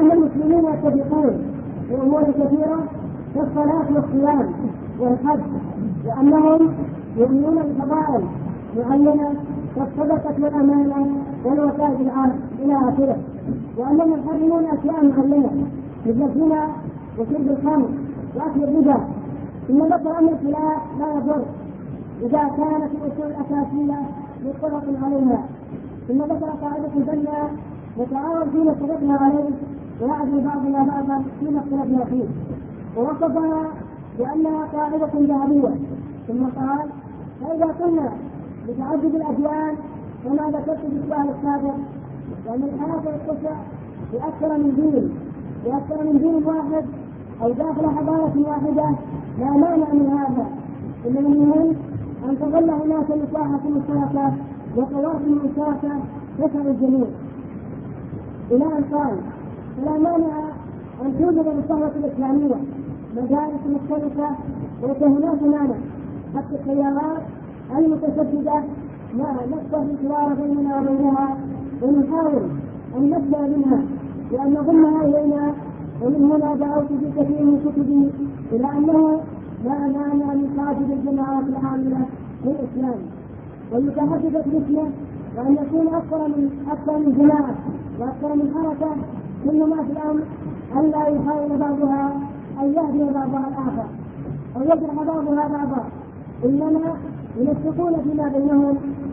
وأن المسلمين يتفقون في أمور كثيرة كالصلاة والصيام والحج، وأنهم يؤمنون بفضائل معينة كالصدقة والأمانة والوفاء بالعهد إلى آخره، وأنهم يحرمون أشياء معينة مثل الزنا وشرب الخمر وأكل الربا. إن ذكر أن الخلاف لا يضر إذا كانت الأصول الأساسية متفق عليها. ثم ذكر قاعدة الجنة نتعاون فيما اتفقنا عليه ويعزل بعضنا بعضا فيما اختلفنا فيه، ووصفها بأنها قاعدة ذهبية. ثم قال: فإذا قلنا بتعدد الأديان كما ذكرت في السؤال السابق، وأن الحياة تتسع بأكثر من دين واحد أو داخل حضارة واحدة، لا مانع من هذا، إنما المهم أن تظل هناك مساحة مشتركة وقواسم مشتركة تسع الجميع. إلى أن قال: فلا مانع أن توجد بالصحوة الإسلامية مدارس مختلفة وهناك مانع حتى التيارات المتشددة لا نقطة الحوار بيننا وبينها، ونحاول أن نبدأ منها وأن نضمها إلينا. ومن هنا دعوت في كثير من كتبي إلى أنه لا مانع من تعدد الجماعات العاملة للإسلام والمتحدثة باسمه، وأن يكون أكثر من جماعة وأكثر من حركة، كل ما في الأمر أن لا يحاول بعضها أن يهدي بعضها الآخر أو يجرح بعضها بعضا، إنما ينسقون فيما بينهم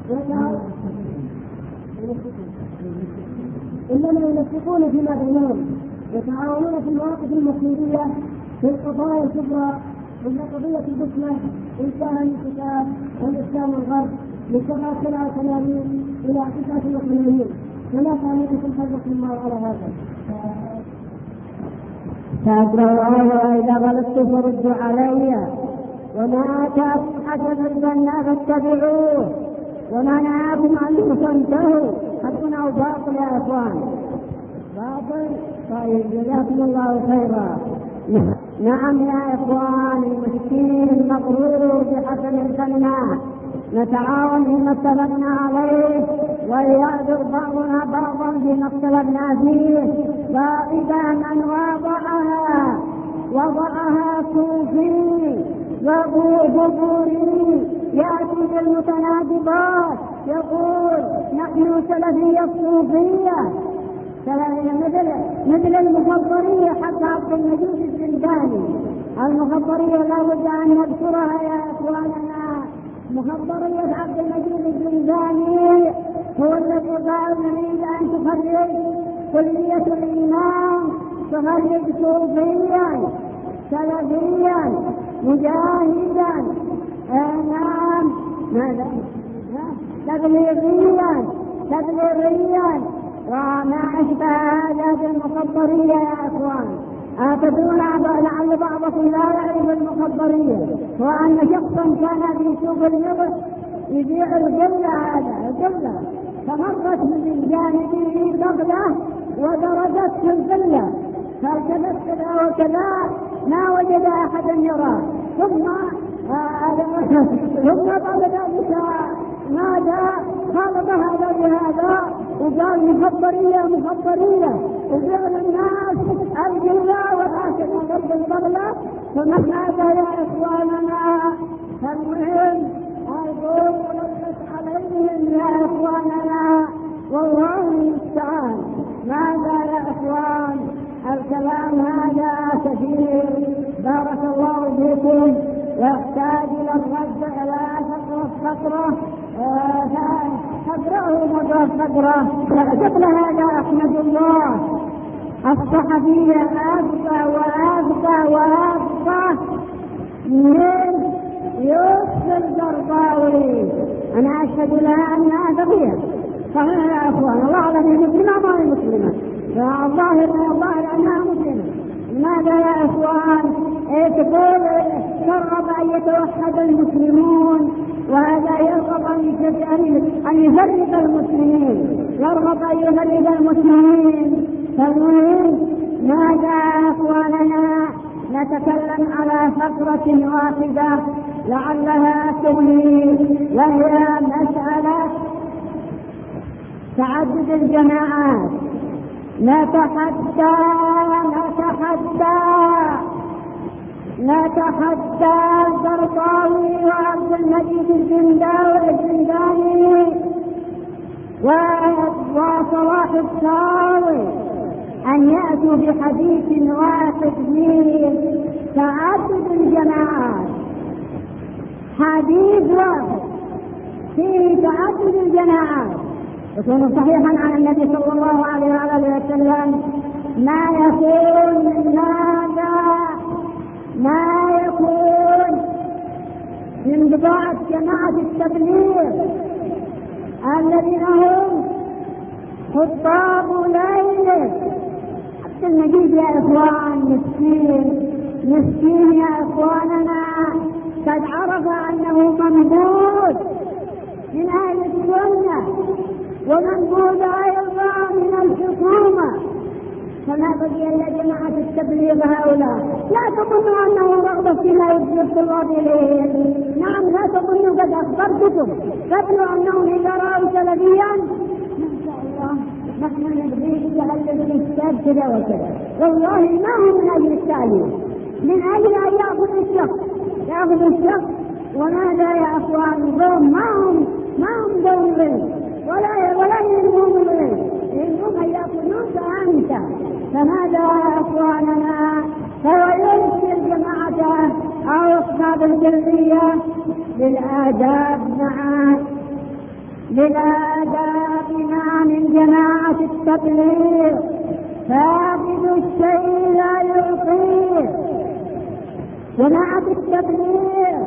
يتعاونون في المواقف المصيرية في القضايا الكبرى، مثل قضية البسمة إنشاء الكتاب والإسلام والغرب من 87 إلى 89. فلا تعليقكم حركم الله على هذا. فأكره إذا غلطت فردوا علي، وما آتاكم حسنا فلنا فاتبعوه، وما نهاكم عنه فانتهوا. حق أو باطل يا إخوان؟ باطل. طيب جزاكم الله خيرا. نعم يا إخوان، المسكين المغرور بحسن الكلمات نتعاون فيما اتفقنا عليه، وليعذر بعضنا بعضا فيما اختلفنا فيه. فإذا من وضعها صوفي وبوري يأتي بالمتناقضات، يقول نحن سلفية الصوفية مثل المخبرية حق عبد المجيد الزنداني. المخبرية لا بد أن نذكرها يا إخواننا. مخبرية عبد المجيد الزنداني هو الذي قال: نريد أن تخرج كلية الإيمان، تخرج صوفيا سلفيا مجاهدا تبليغيا وما أشبه هذا بالمخبرية يا إخوان. تدرون لعل بعضكم لا يعرف المخبرية، وأن شخصا كان في سوق النبض يبيع الجلة فمرت من جانبه بغلة ودردته الجلة، فالتفت كذا وكذا ما وجد أحدا يراه، ثم بعد ذلك ماذا خالط هذا بهذا وقال مخبرية وفعل الناس الجلة وهكذا ضرب البغلة. فمن هذا يا إخواننا؟ فالمهم أقول ولبس عليهم يا إخواننا، والله المستعان. ماذا يا إخوان؟ الكلام هذا كثير، بارك الله فيكم، يحتاج إلى الرد إلى فقرة فقرة. قبل هذا أحمد الله الصحفية وأبقى من يوسف القرضاوي. أنا أشهد لها أنها ثقية صحيح يا أخوان. الله أعلم مسلمة ما هي مسلمة، الظاهر أنها مسلمة. ماذا يا إخوان؟ تقول ترغب أن يتوحد المسلمون، وهذا يرغب أن يفرق المسلمين، يرغب أن يفرق المسلمين. فالمهم ماذا يا إخواننا؟ نتكلم على فقرة واحدة لعلها تغني، وهي مسألة تعدد الجماعات. نتحدى القرطاوي وعبد المجيد الزنداني وصلاح الصاوي أن يأتوا بحديث واحد فيه تعدد الجماعات، حديث واحد فيه تعدد الجماعات يكون صحيحا عن النبي صلى الله عليه وآله وسلم، ما يكون من ماذا؟ ما يكون من بضاعة جماعة التبليغ الذين هم خطاب ليل. عبد المجيد يا إخوان مسكين يا إخواننا، قد عرف أنه منبوذ من أهل السنة ومنبوذ أيضا من الحكومة، فما بقي إلا جماعة التبليغ هؤلاء. لا تظنوا أنه رغبة فيما يجب الله إليه، نعم لا تظنوا، قد أخبرتكم قبل أنهم إذا رأوا سلفيا ما شاء الله نحن نبغيه يعلم الكتاب كذا وكذا، والله ما هو من أجل التعليم، من أجل أن يأخذ الشخص. وماذا يا أخوان؟ ما هم دون العلم ولا يلمون العلم، إنهم يأخذون فأنت. فماذا يا أخواننا؟ فهو يرسل الجماعة أو أصحاب الكلية للآداب مع من جماعة التبليغ، فاقد الشيء لا يعطيه. جماعة التبليغ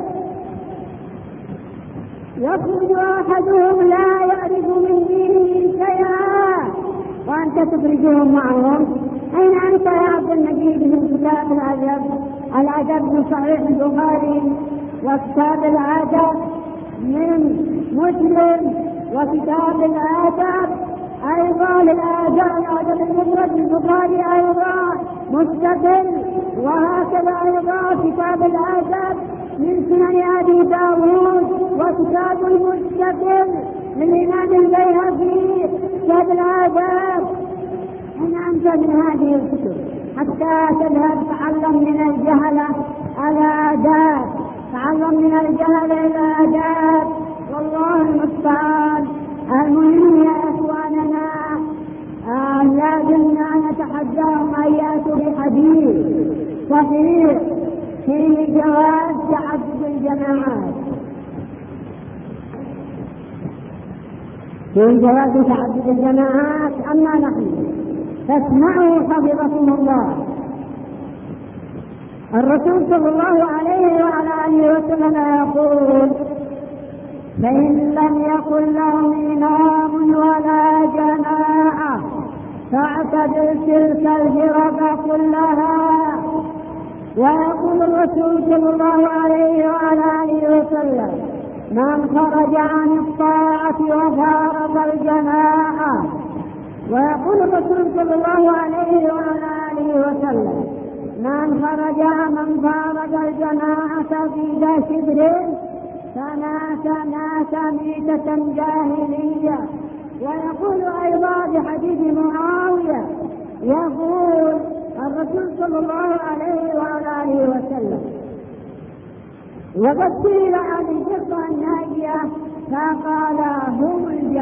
يخرج أحدهم لا يعرف من دينه شيئا وأنت تخرجهم معهم. أين أنت يا عبد المجيد من كتاب الأدب من صحيح البخاري، وكتاب الأدب من مسلم، وكتاب الأدب أيضا الأدب المفرد البخاري أيضا مستقل، وهكذا أيضا كتاب الأدب من سنن أبي داود، وكتاب المستقل للإمام البيهقي كتاب الآداب. أين أنت من هذه الكتب حتى تذهب تعلم من الجهلة الآداب، تعلم من الجهل الآداب، والله المستعان. المهم يا إخواننا لازمنا نتحداهم أن يأتوا بحديث صحيح في جواز تعدد الجماعات، أما نحن فاسمعوا حفظكم الله. الرسول صلى الله عليه وعلى آله وسلم يقول: فإن لم يكن لهم إمام ولا جماعة فاعتبر تلك الفرق كلها. ويقول الرسول صلى الله عليه وعلى آله وسلم: من خرج عن الطاعة وفارق الجماعة. ويقول الرسول صلى الله عليه وعلى آله وسلم: من فارق الجماعة في ذا شبر فمات ميتة جاهلية. ويقول أيضا بحديث معاوية، يقول الرسول صلى الله عليه وعلى آله وسلم: وقد سئل عن الفرقة الناجية فقال: هم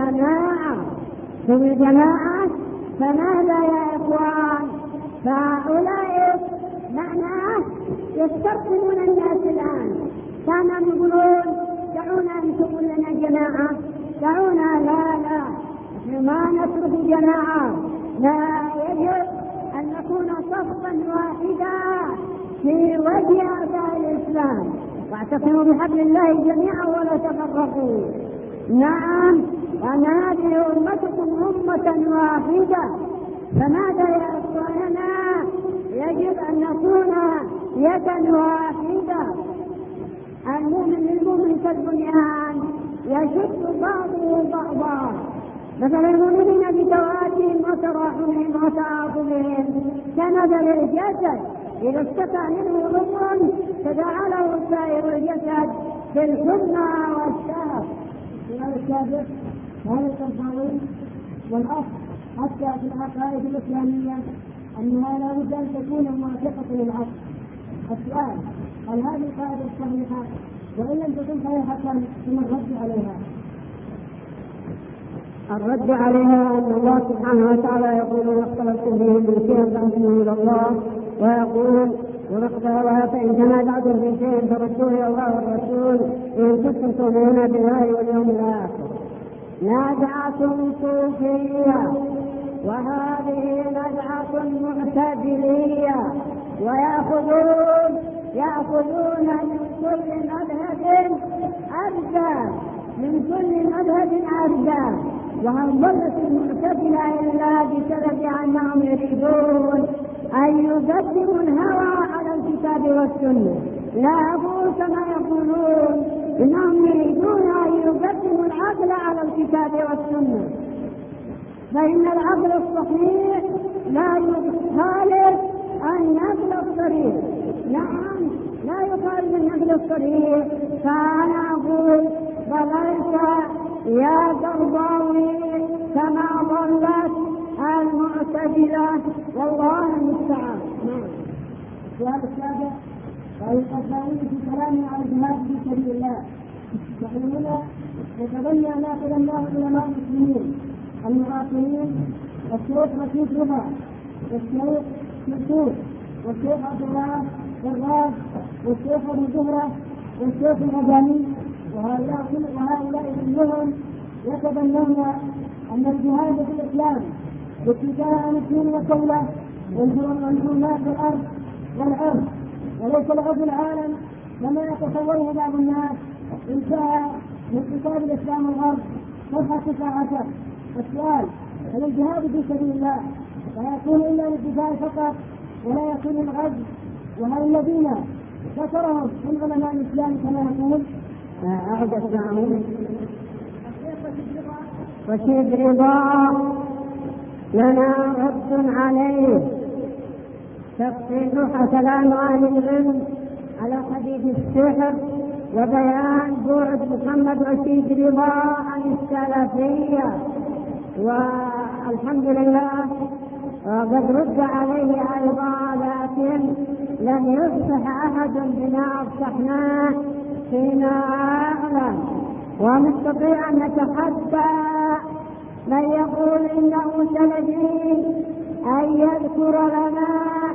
الجماعة. فماذا يا إخوان؟ فأولئك معناه يسترقمون الناس الآن، كانوا يقولون: دعونا أن تقول لنا جماعة، دعونا. لا ما نترك جماعة، لا، يجب أن نكون صفا واحدا في وجه أعداء الإسلام، واعتصموا بحبل الله جميعا ولا تفرقوا. نعم، وأن هذه أمتكم أمة واحدة. فماذا يا أخواننا؟ يجب أن نكون يدا واحدة. المؤمن للمؤمن كالبنيان يشد بعضه بعضا، مثل المؤمنين بتوادهم وتراحمهم وتعاطفهم كمثل الجسد إذا اشتكى منه عضو تداعى له سائر الجسد بالحمى والشهر. هذا الكافر وهذا القرطاوي والأخ حتى في العقائد الإسلامية أنها لا بد أن تكون موافقة للعقل. السؤال: هل هذه القاعدة صحيحة؟ وإن لم تكن صحيحة ثم الرد عليها. الرد عليها أن الله سبحانه وتعالى يقول: وما اختلفتم فيه من شيء فحكمه إلى الله، ويقول: فإن تنازعتم في شيء فردوه إلى الله والرسول إن كنتم تؤمنون بالله واليوم الآخر. نزعة صوفية، وهذه نزعة معتزلية، ويأخذون من كل مذهب أرجاء، من كل مذهب أرجاء. وهل ضلت المعتزلة إلا بسبب أنهم يريدون أن يقدموا الهوى على الكتاب والسنة. لا أقول كما يقولون إنهم يريدون أن يقدموا العقل على الكتاب والسنة، فإن العقل الصحيح لا يخالف النقل الصريح. نعم، لا يخالف النقل الصريح. فأنا أقول: ضللت يا قرضاوي كما ضلت المعتزلة، والله المستعان. السؤال السابع: قال القرضاوي في كلامه على الجهاد في سبيل الله: نحن هنا نتبنى ناقل الله علماء المسلمين المعاصرين، الشيخ رشيد رضا، والشيخ منصور، والشيخ عبد الله الراس، والشيخ ابو زهره، والشيخ الغزالي، وهؤلاء كلهم يتبنون ان الجهاد في الاسلام بالدفاع عن الدين والدوله والحرمات والارض والعرض، وليس لغزو العالم كما يتصوره بعض الناس. انتهى من كتاب الاسلام والارض صفحه 19. السؤال: هل الجهاد في سبيل الله لا يكون الا للدفاع فقط ولا يكون الغزو؟ وهل الذين ذكرهم من علماء الاسلام كما يقول؟ أعد اسمعهم. رشيد رضا لنا رد عليه، تفصيل كلام أهل العلم على حديث السحر، وبيان بعد محمد رشيد رضا عن السلفية. والحمد لله قد رد عليه أيضا، لكن لم يصح أحد بما أصحناه فيما أعلم. ونستطيع أن نتحدى من يقول إنه سلفي أن يذكر لنا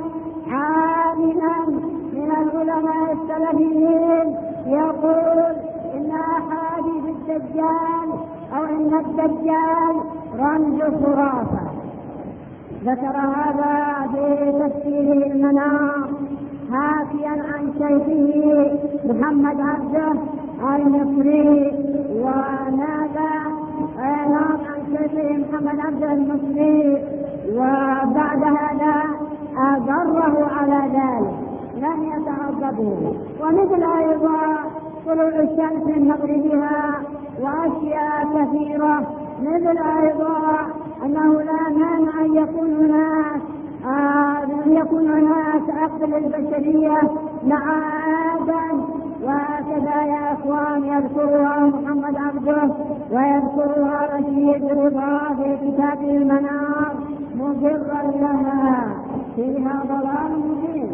عالما من العلماء السلفيين يقول إن أحاديث الدجال أو إن الدجال رمز خرافة. ذكر هذا في تفسير المنار حاكيا عن شيخه محمد عبده المصري، ونادى عن شيخه محمد عبده المصري، وبعد هذا أقره على ذلك، لم يتعقبه. ومثل أيضا طلوع الشمس من مغربها وأشياء كثيرة، مثل أيضا أنه لا مانع أن يكون هناك عقل البشرية مع آدم. وهكذا يا أخوان يذكرها محمد عبده ويذكرها رشيد رضا في كتاب المنار مضرا لها، فيها ضلال مبين.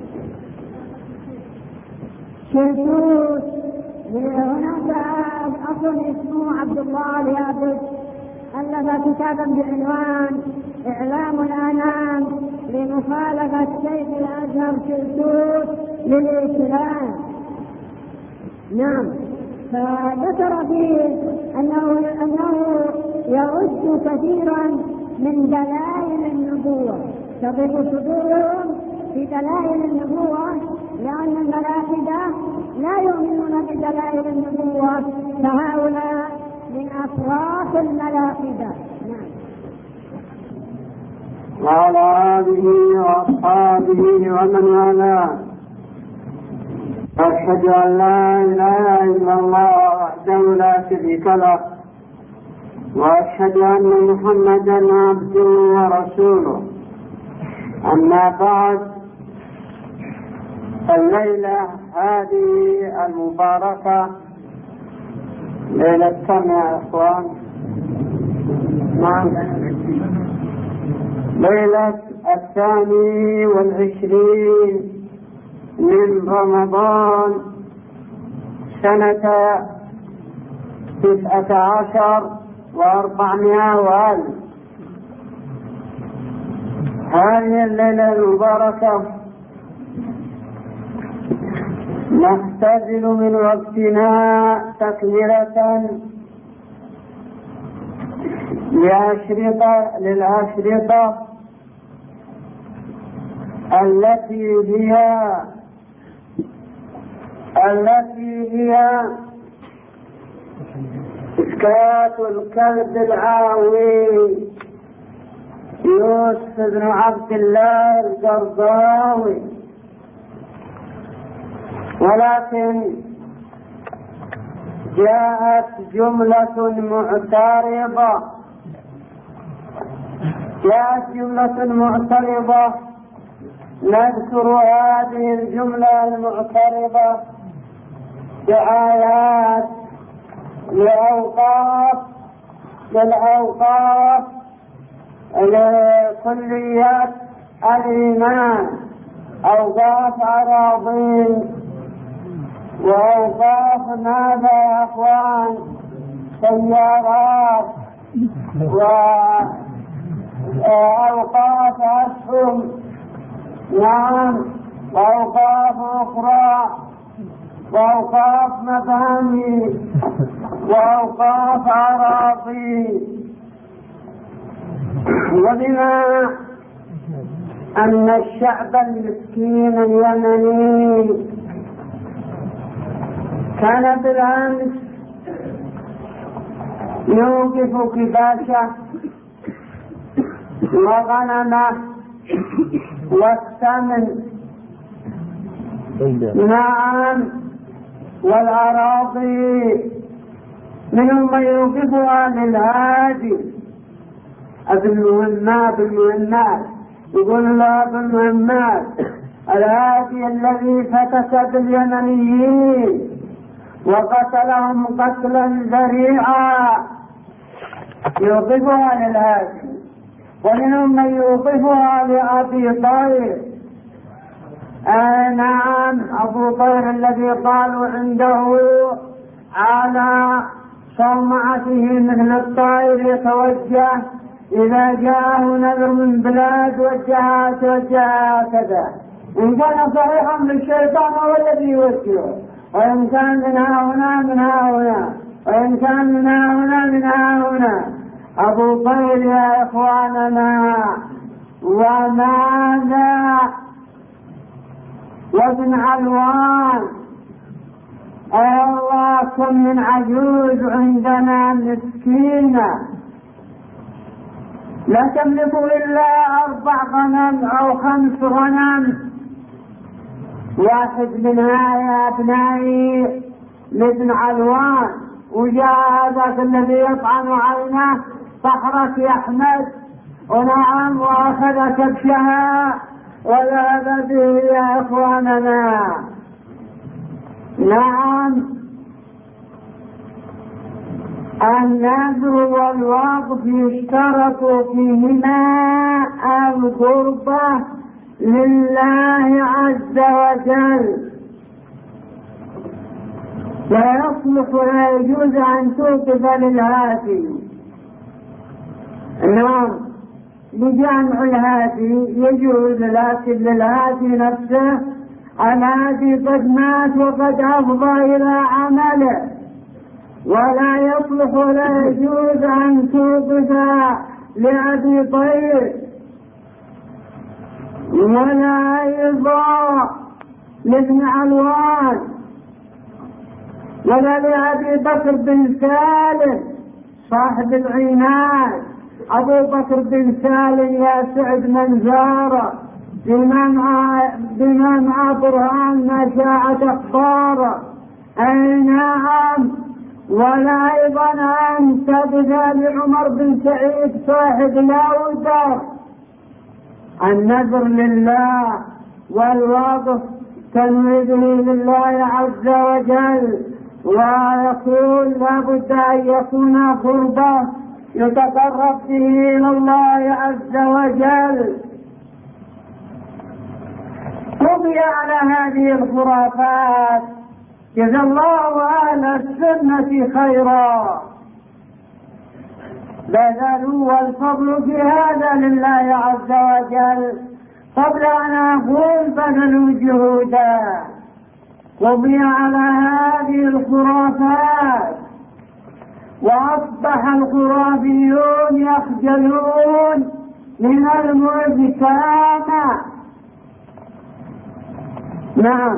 شلتوت هناك أخ اسمه عبد الله اليابس ألف كتابا بعنوان إعلام الأنام لمخالفة شيخ الأزهر شلتوت للإسلام. نعم، فذكر فيه أنه يرد كثيرا من دلائل النبوة، تضرب صدورهم في دلائل النبوة، لأن الملاحدة لا يؤمنون بدلائل النبوة، فهؤلاء من أفراط الملاحدة. نعم. وعلى آله وأصحابه ومن والاه، أشهد أن لا إله إلا الله وحده لا شريك له، وأشهد أن محمدا عبده ورسوله. أما بعد، الليلة هذه المباركة ليلة كم يا إخوان؟ ليلة 22 من رمضان سنة 19,400. هذه الليلة المباركة نختزل من وقتنا تكملة للأشرطة التي هي إسكات الكلب العاوي يوسف بن عبد الله القرضاوي. ولكن جاءت جملة معترضة نذكر هذه الجملة المعترضة بآيات للأوقاف لكليات الإيمان، أوقاف أراضين وأوقاف ماذا يا أخوان، سيارات وأوقاف أسهم، نعم، وأوقاف أخرى، وأوقاف مباني، وأوقاف أراضي. وبما أن الشعب المسكين اليمني كان بالأمس يوقف كباشه وغنمه والثمن، نعم، والأراضي، منهم من يوقفها للهادي بالمهمات، يقول لا بالمهمات، الهادي الذي فتك باليمنيين وقتلهم قتلا ذريعا يوقفها للهادي. ومنهم من يوقفها لأبي طير، نعم، أبو طير الذي قالوا عنده على صومعته مثل الطائر يتوجه إذا جاءه نذر من بلاد توجه كذا، إن كان صحيحا بالشيطان هو الذي يوجهه، وإن كان من هنا، وإن كان من هنا. أبو طير يا إخواننا، وماذا؟ وابن علوان، أي الله، كم من عجوز عندنا مسكينة لا تملك إلا 4 غنم أو 5 غنم، واحد منها يا أبنائي لابن علوان، وجاء هذاك الذي يطعن عينه صحرك يا أحمد، ونعم، وأخذ كبشها وذهب به يا إخواننا. نعم، النذر والوقف يشترط فيهما القربة لله عز وجل، لا يصلح ولا يجوز أن توقف للهاتي. نعم، بجمع الهاتي يجوز، لكن للهاتي نفسه الهاتي قد مات وقد أفضى إلى عمله، ولا يصلح ولا يجوز أن توقف لأبي طير، ولا أيضا لابن علوان، ولا لأبي بكر بن سالم صاحب العناد. أبو بكر بن سالم يا سعد من زاره بما مع برهان ما شاعت أخباره، أي نعم. ولا أيضا أن تبذى لعمر بن سعيد صاحب الأودر. النذر لله والوقف تنويده لله عز وجل، ويقول لا بد أن يكون قربة يتقرب به إلى الله عز وجل. قضي على هذه الخرافات. جزا الله أهل السنة خيرا، بذلوا والفضل في هذا لله عز وجل. قبل أن أقول بذلوا جهودا. قضي على هذه الخرافات، وأصبح الخرافيون يخجلون من المؤذكان. نعم،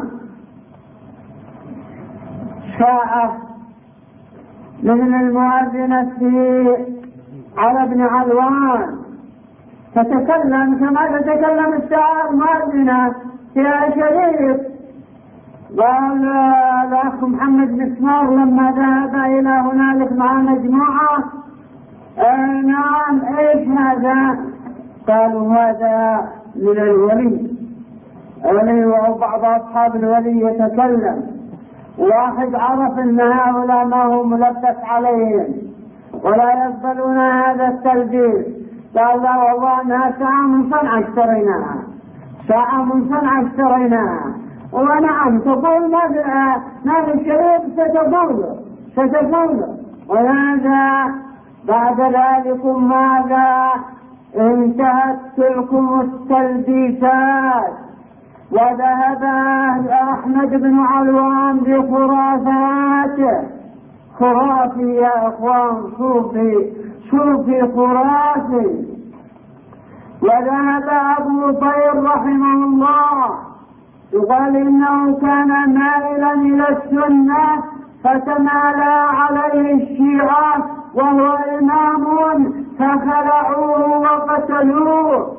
شاء من المؤذن السيء على ابن علوان تتكلم كما تتكلم الساعة المؤذنة في شريف. قال الأخ محمد مسمار لما ذهب إلى هنالك مع مجموعة، نعم إيش هذا؟ قالوا هذا من الولي. وبعض أصحاب الولي يتكلم. واحد عرف أن هؤلاء ما هو ملبس عليهم ولا يقبلون هذا التلبيس، قال لا والله أنها ساعة من صنعاء اشتريناها، ساعة من صنعاء اشتريناها. ونعم تقول ما في الشريف ستقول. وهذا بعد ذلك ماذا؟ انتهت تلكم التلبيسات، وذهب أحمد بن علوان بخرافاته. خرافي يا أخوان، صوفي خرافي. وذهب أبو طير رحمه الله يقال إنه كان مائلا إلى السنة فتمالى عليه الشيعة وهو إمام فخلعوه وقتلوه.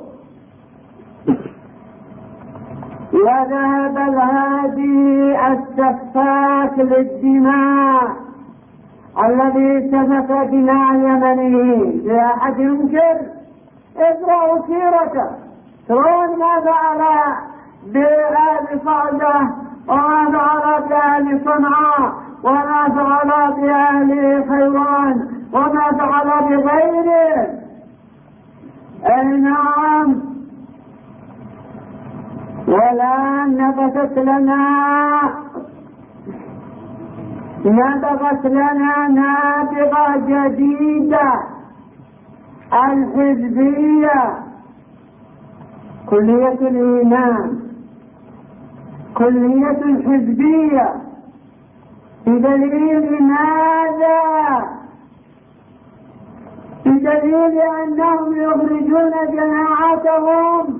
وذهب الهادي السفاك للدماء الذي سفك دماء اليمنيين. في أحد ينكر؟ اقرأوا سيرته، ترون ما فعل بآل صعدة وما فعل بآل صنعاء وما فعل بآل حيوان وما فعل بغيره. أي نعم. ولا نبغت لنا نابغة جديدة، الحزبية، كلية الإيمان، كلية الحزبية. بدليل ماذا؟ بدليل أنهم يخرجون جماعتهم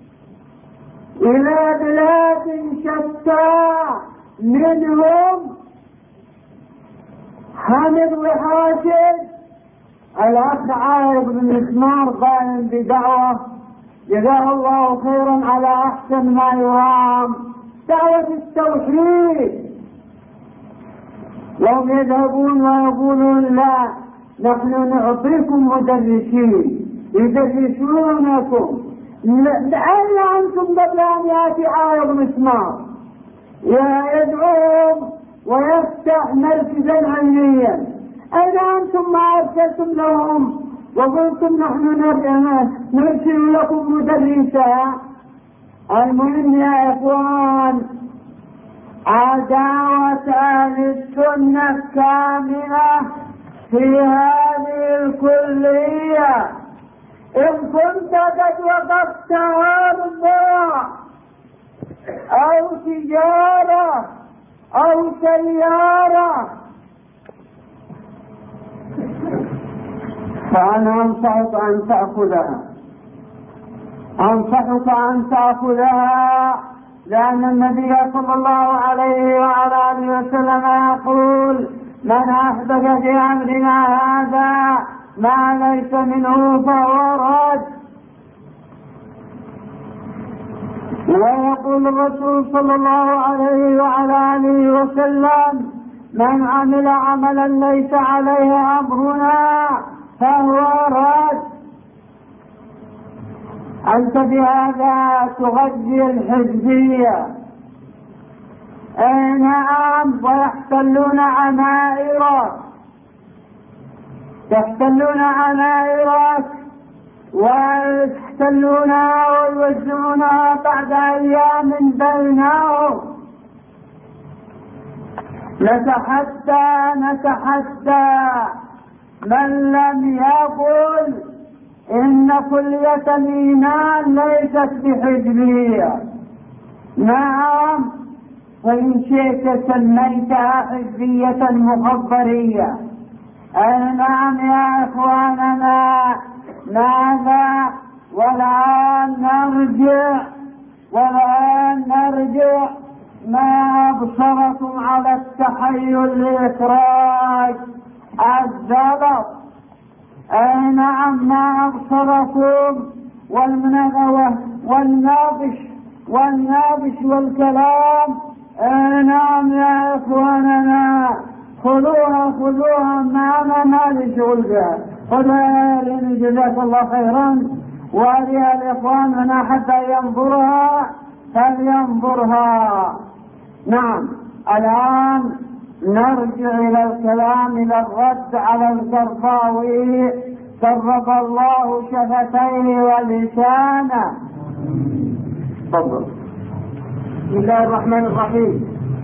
إلى بلاد شتى، منهم حامد وحاشد. الأخ عارف بن مسمار قائم بدعوة جزاه الله خيرا على أحسن ما يرام، دعوة التوحيد. وهم يذهبون ويقولون لا، نحن نعطيكم مدرسين يدرسونكم. أين أنتم قبل أن يأتي عارض مسمار يدعوهم ويفتح مركزا علميا؟ أين أنتم ما أرسلتم لهم وقلتم نحن نرسل لكم مدرسا؟ المهم يا إخوان، عداوة أهل السنة كاملة في هذه الكلية. إن كنت قد وقفت أرضا أو تجارة أو سيارة فأنا أنصحك أن تأخذها، لأن النبي صلى الله عليه وعلى آله وسلم يقول: من أحدث في أمرنا هذا ما ليس منه فهو رد. ويقول الرسول صلى الله عليه وعلى آله وسلم: من عمل عملا ليس عليه أمرنا فهو رد. أنت بهذا تغذي الحزبية. نعم، ويحتلون عمائر يحتلون عمايرك ويحتلونها ويوزعونها بعد أيام بينهم. نتحدى من لم يقل إن كلية الإيمان ليست بحزبية. نعم، وإن شئت سميتها حزبية مخبرية. أي نعم يا إخواننا. ماذا؟ والآن نرجع ما أبصركم على التحيل لإخراج الزلط. أي نعم، ما أبصركم والمنغوة والنابش والكلام. أي نعم يا إخواننا، خذوها معنا، ما لي شغل بها. خذها لي، جزاك الله خيرا، وأريها لإخواننا حتى ينظرها فلينظرها. نعم، الآن نرجع إلى الكلام، إلى الرد على القرضاوي، شرف الله شفتيه ولسانه. تفضل. بسم الله الرحمن الرحيم.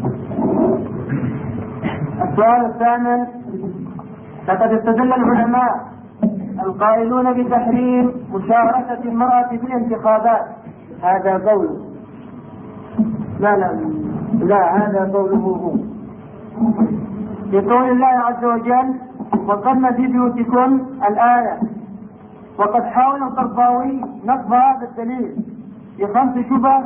السؤال الثامن: لقد استدل العلماء القائلون بتحريم مشاركة المرأة في الانتخابات. هذا قول لا هذا قوله هو بقول الله عز وجل: وقرن في بيوتكم الآية. وقد حاول القرضاوي نقض هذا الدليل ب5 شبه.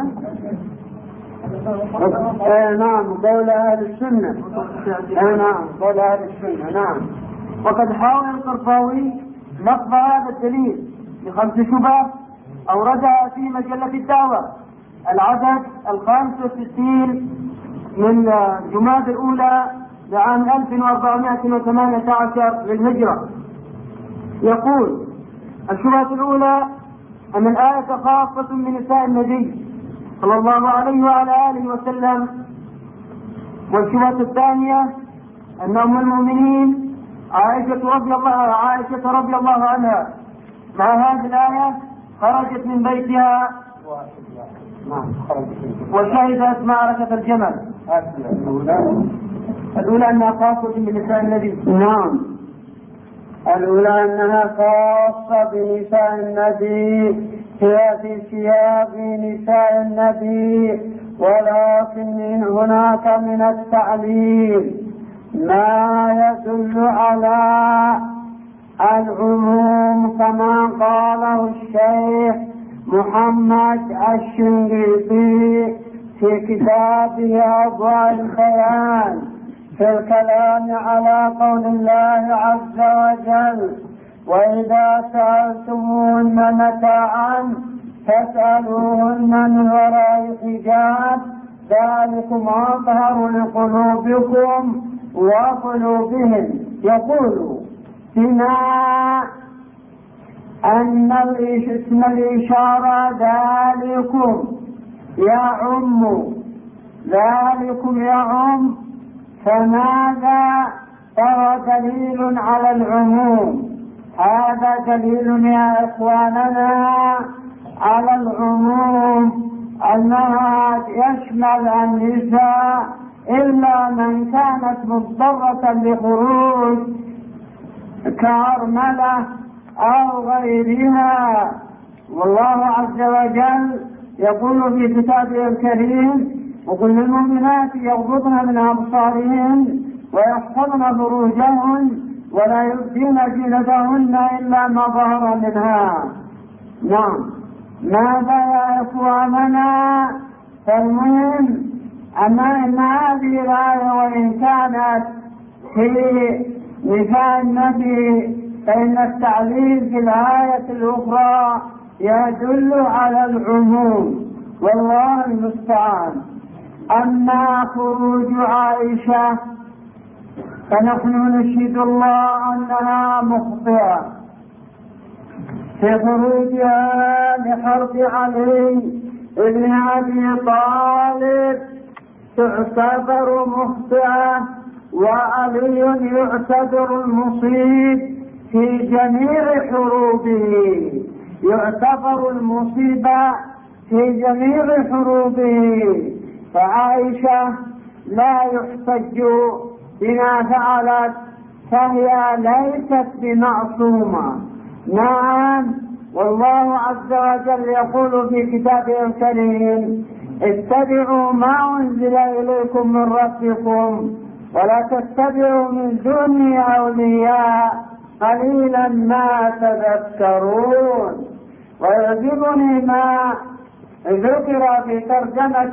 نعم، قول أهل السنة. نعم، قول أهل السنة. نعم، وقد حاول القرضاوي نقض هذا الدليل ب5 شبه أوردها في مجلة الدعوة العدد 65 من جماد الأولى لعام 1418 للهجرة. يقول: الشبهة الأولى أن الآية خاصة بنساء النبي صلى الله عليه وعلى آله وسلم. والشبهة الثانية أن أم المؤمنين عائشة رضي الله عنها مع هذه الآية خرجت من بيتها وشهدت معركة الجمل. الأولى أنها خاصة بنساء النبي. نعم، الأولى أنها خاصة بنساء النبي، هي في سياق نساء النبي، ولكن هناك من التعليل ما يدل على العموم، كما قاله الشيخ محمد الشنقيطي في كتابه أضواء البيان في الكلام على قول الله عز وجل: وإذا سألتموهن متاعا فاسألوهن من وراء حجاب ذلكم أطهر لقلوبكم وقلوبهم. يقول بما أن اسم الإشارة ذلكم يعم، فماذا؟ فهو دليل على العموم. هذا دليل يا إخواننا على العموم، أنها يشمل النساء إلا من كانت مضطرة لخروج كأرملة أو غيرها. والله عز وجل يقول في كتابه الكريم: وقل للمؤمنات يغضضن من أبصارهن ويحفظن فروجهن ولا يبدين زينتهن إلا ما ظهر منها. نعم، ماذا يا إخواننا؟ فالمهم أن هذه الآية وإن كانت في نساء النبي فإن التعليل في الآية الأخرى يدل على العموم، والله المستعان. أما خروج عائشة فنحن نشهد الله أنها مخطئة في خروجها لحرب علي بن أبي طالب، تعتبر مخطئة وعلي يعتبر المصيب في جميع حروبه، يعتبر المصيبة في جميع حروبه. فعائشة لا يحتج بما فعلت، فهي ليست بمعصومة. نعم، والله عز وجل يقول في كتابه الكريم: اتبعوا ما أنزل إليكم من ربكم ولا تتبعوا من دونه أولياء قليلا ما تذكرون. ويعجبني ما ذكر في ترجمة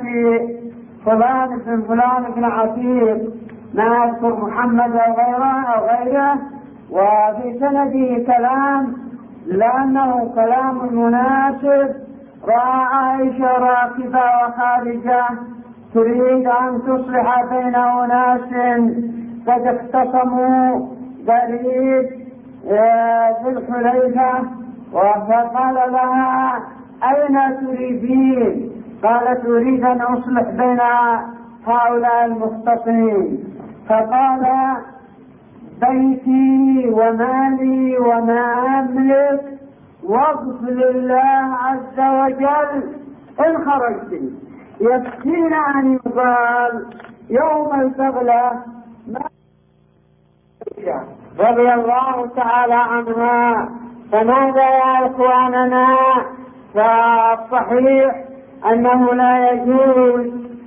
فلان بن عتيق، ما يذكر محمد أو غيره، وفي سنده كلام لأنه كلام مناسب. رأى عائشة راكبة وخارجة تريد أن تصلح بين أناس قد اختصموا قريب ذي الحليفة، فقال لها: أين تريدين؟ قالت: أريد أن أصلح بين هؤلاء المختصمين. فقال: بيتي ومالي وما أملك واغفر لله عز وجل إن خرجت. يكفينا أن يقال يوم الفغلة رضي الله تعالى عنها. فماذا يا إخواننا؟ فالصحيح أنه لا يجوز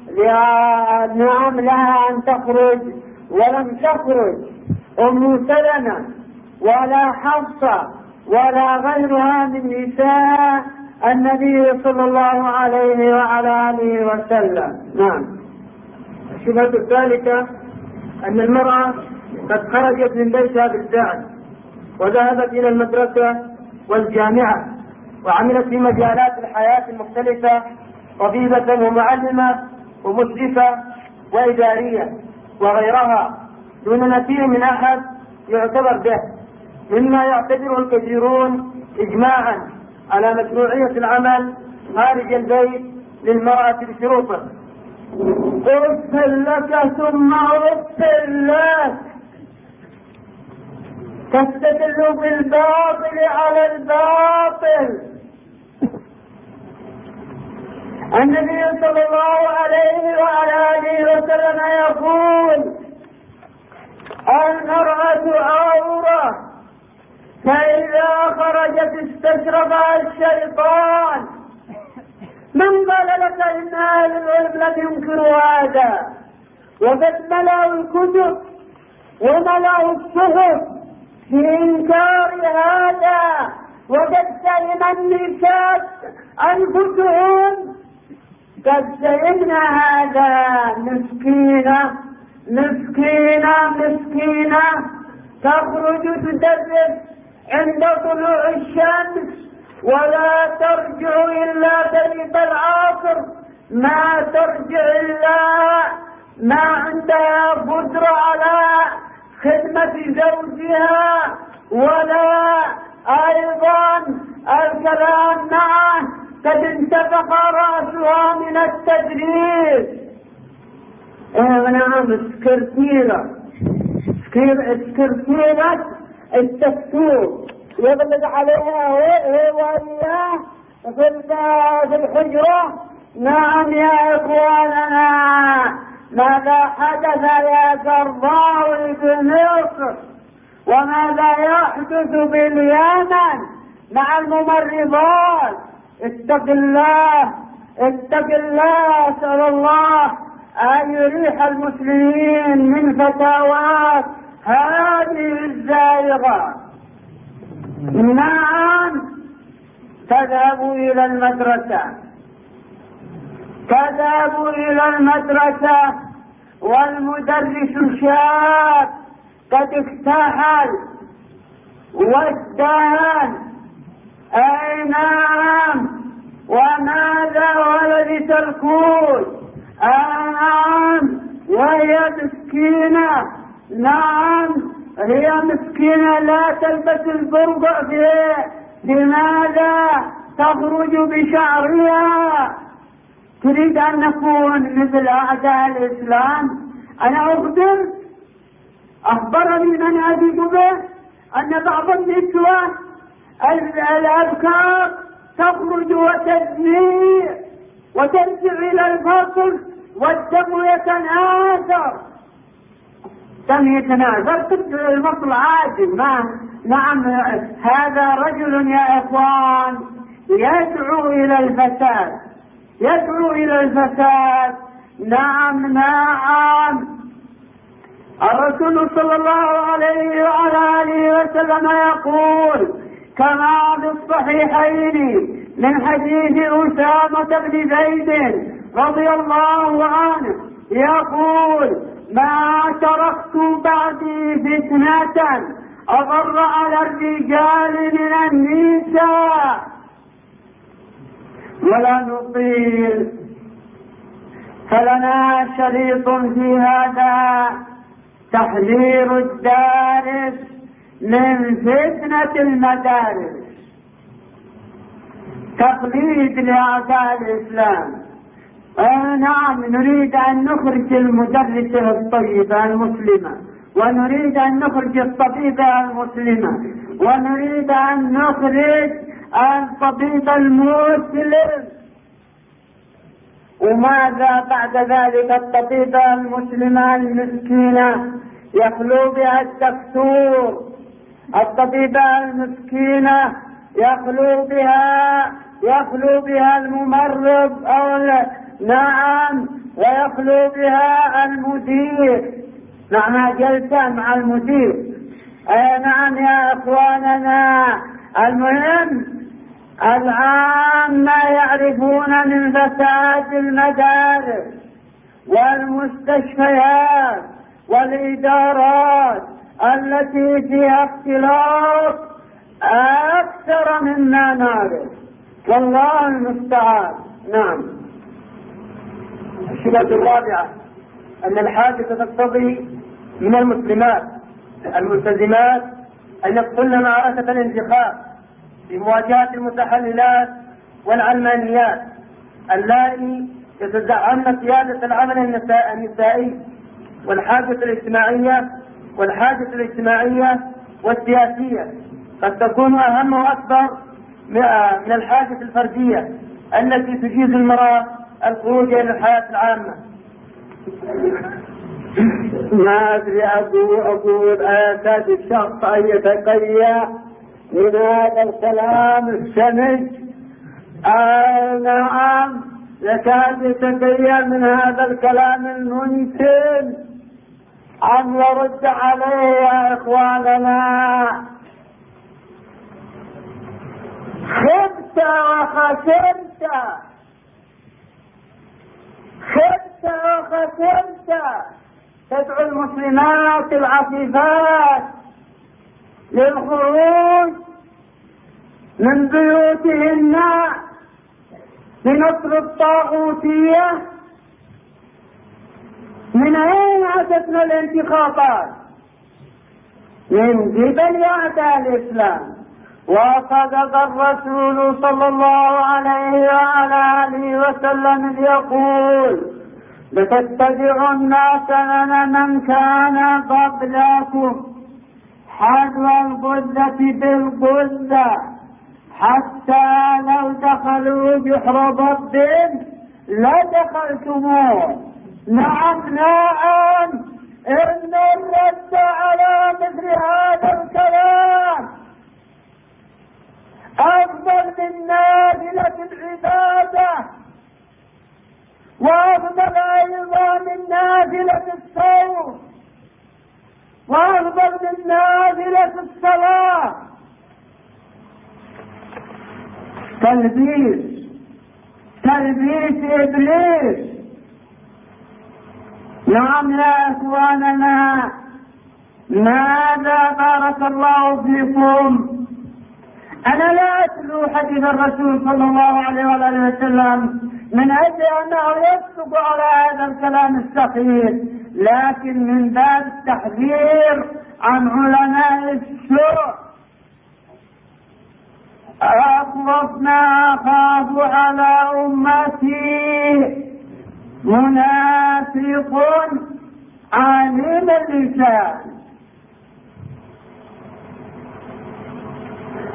لها أن تخرج، ولم تخرج أم سلمة ولا حفصة ولا غيرها من نساء النبي صلى الله عليه وعلى آله وسلم. نعم. الشبهة الثالثة أن المرأة قد خرجت من بيتها بالفعل وذهبت إلى المدرسة والجامعة وعملت في مجالات الحياة المختلفة، طبيبة ومعلمة ومشرفة وإدارية وغيرها، دون نفير من أحد يعتبر به، مما يعتبره الكثيرون إجماعا على مشروعية العمل خارج البيت للمرأة بشروطه. أغفر لك ثم أغفر لك، تستدل بالباطل على الباطل. النبي صلى الله عليه وعلى آله وسلم يقول: المرأة عورة، فإذا خرجت استشرفها الشيطان. من قال لك إن أهل العلم لم ينكروا هذا؟ وقد ملأوا الكتب وملأوا الصحف في إنكار هذا، وقد سئم النساء أنفسهم، قد سئمنا هذا. مسكينة مسكينة مسكينة تخرج تدرس عند طلوع الشمس ولا ترجع إلا قريب العصر، ما ترجع إلا ما عندها قدرة على خدمة زوجها، ولا أيضا الكلام معه قد انتفخ رأسها من التدريس. نعم، سكرتيرة الدستور يغلق عليها هو وإياه في الحجرة. نعم يا إخواننا، ماذا حدث يا قرضاوي بمصر، وماذا يحدث باليمن مع الممرضات؟ اتق الله اتق الله، أسأل الله أن يريح المسلمين من فتاوات هذه الزائغة. نعم، تذهبوا إلى المدرسة والمدرس شاب قد اكتحل وازدهن. أي نعم، وماذا ولبس الكوت. نعم، وهي مسكينة. نعم، هي مسكينة لا تلبس البرقع لماذا؟ تخرج بشعرها. تريد أن نكون مثل أعداء الإسلام؟ أنا أخبر أخبرني من أجد به أن بعض النسوة الأبكار تخرج وتزني وترجع إلى الفصل والدم يتناثر. دم يتناثر ترجع الفصل عادي. نعم هذا رجل يا إخوان يدعو إلى الفساد، يدعو إلى الفساد. نعم الرسول صلى الله عليه وعلى آله وسلم يقول كما في الصحيحين من حديث أسامة بن زيد رضي الله عنه يقول ما تركت بعدي فتنة أضر على الرجال من النساء. ولا نطيل، فلنا شريط في هذا تحذير الدارس من فتنة المدارس، تقليد لأعداء الإسلام. نعم نريد أن نخرج المدرسة الطيبة المسلمة، ونريد أن نخرج الطبيبة المسلمة، ونريد أن نخرج الطبيب المسلم. وماذا بعد ذلك؟ الطبيبة المسلمة المسكينة يخلو بها الدكتور، الطبيبة المسكينة يخلو بها الممرض نعم، ويخلو بها المدير. نعم جلسة مع المدير. نعم يا اخواننا، المهم العامة يعرفون من فساد المدارس والمستشفيات والإدارات التي فيها اختلاط أكثر مما نعرف، والله المستعان. نعم. الشبهة الرابعة أن الحادثة تقتضي من المسلمات الملتزمات أن يدخلن معركة الانتخاب في مواجهة المتحللات والعلمانيات اللائي يتزعمن سيادة العمل النسائي والحاجة الاجتماعية والسياسية، قد تكون أهم وأكبر من الحاجة الفردية التي تجيز المرأة الخروج إلى الحياة العامة. ما أدري أقول أكاد الشخص أن يتقيأ من هذا الكلام السمج. نعم يكاد يتقيأ من هذا الكلام المنتن أن يرد عليه يا إخواننا. خبت وخسرت، خبت وخسرت. تدعو المسلمات العفيفات للخروج من بيوتهن لنصر الطاغوتية. من أين أتتنا الانتخابات؟ من قبل أعداء الإسلام. وصدق الرسول صلى الله عليه وعلى آله وسلم يقول لتتبعن سنن من كان قبلكم حذو الغلة بالغلة حتى لو دخلوا جحر ضب لدخلتموه. نعم إن الرد على مثل هذا الكلام أفضل من نافلة العبادة، وأفضل أيضا من نافلة الصوم، وأفضل من نافلة الصلاة. تلبيس إبليس. نعم يا إخواننا، ماذا بارك الله فيكم. أنا لا أتلو حديث الرسول صلى الله عليه وسلم من أجل أنه يصدق على هذا الكلام السخيف، لكن من باب التحذير عن علماء السوء. أخوف ما أخاف على أمتي منافق عليم اللسان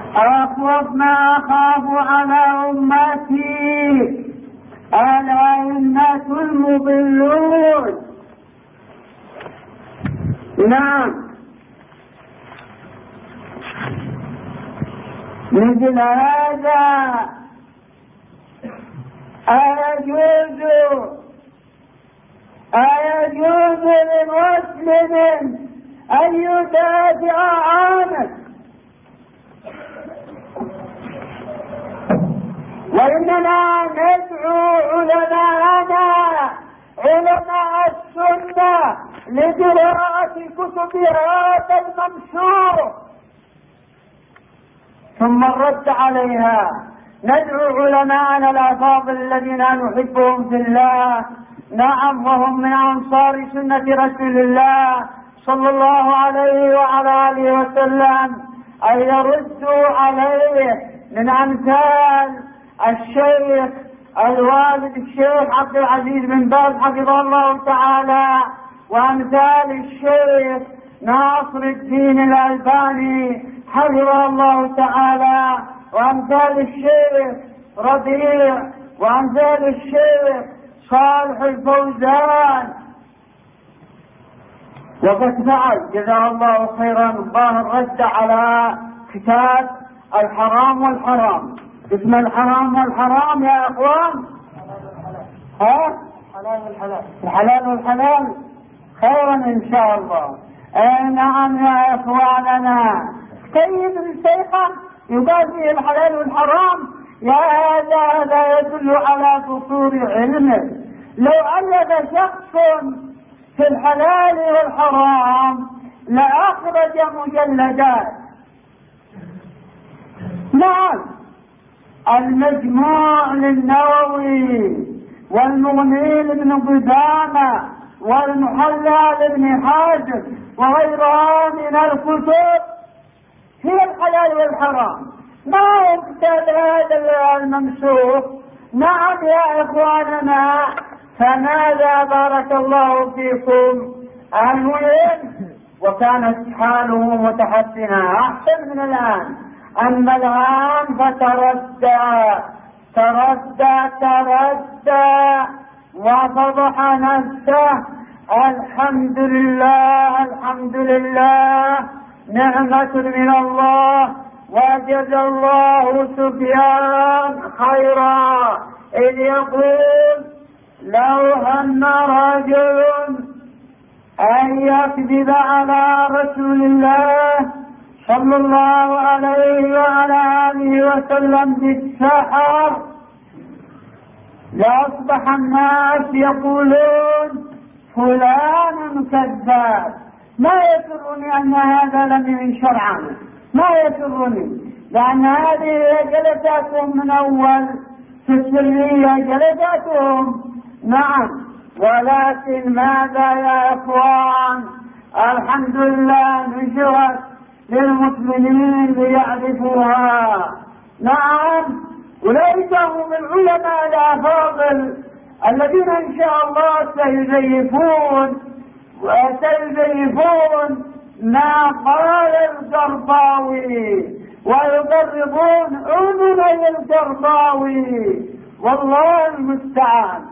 أخوف ما أخاف على أمتي الأئمة المضلون. نعم، مثل هذا أيجوز لمسلم أن يدافع عنه؟ وإننا ندعو علماء السنة لقراءة كتب هذا المنشور ثم الرد عليها. ندعو علماءنا الأفاضل الذين نحبهم في الله، نعم، وهم من أنصار سنة رسول الله صلى الله عليه وعلى آله وسلم، أن يردوا عليه من أمثال الشيخ الوالد الشيخ عبد العزيز بن باز حفظه الله تعالى، وأمثال الشيخ ناصر الدين الألباني حفظه الله تعالى، وأمثال الشيخ ربيع، وأمثال الشيخ صالح الفوزان. وقد فعل جزاه الله خيرا الله الرد على كتاب الحرام والحرام. اسم الحرام والحرام يا اخوان، الحلال والحلال خيرا ان شاء الله. نعم يا اخواننا، كيف الشيخة يقال فيه الحلال والحرام؟ يا هذا يدل على قصور علمه. لو ألف شخص في الحلال والحرام لأخرج مجلدات. نعم، المجموع للنووي والمغني لابن قدامة والمحلى لابن حازم وغيرها من الكتب هي الحلال والحرام، ما هو كتاب هذا الممسوح. نعم يا إخواننا، فماذا بارك الله فيكم المهم وكانت حاله متحسنة أحسن من الآن. أما الآن تردى وفضح نفسه. الحمد لله نعمة من الله، وجزى الله سفيان خيرا إذ يقول: لو هم رجل أن يكذب على رسول الله صلى الله عليه وعلى آله وسلم بالسحر لأصبح الناس يقولون فلان كذاب. ما يسرني أن هذا لم ينشر عنه، ما يسرني، لأن هذه جلساتهم من أول في السرية جلساتهم. نعم، ولكن ماذا يا إخوان؟ الحمد لله نشرت للمسلمين ليعرفوها. نعم، أولئك هم العلماء الأفاضل الذين إن شاء الله سيزيفون ما قال القرضاوي ويقربون أذن القرضاوي، والله المستعان.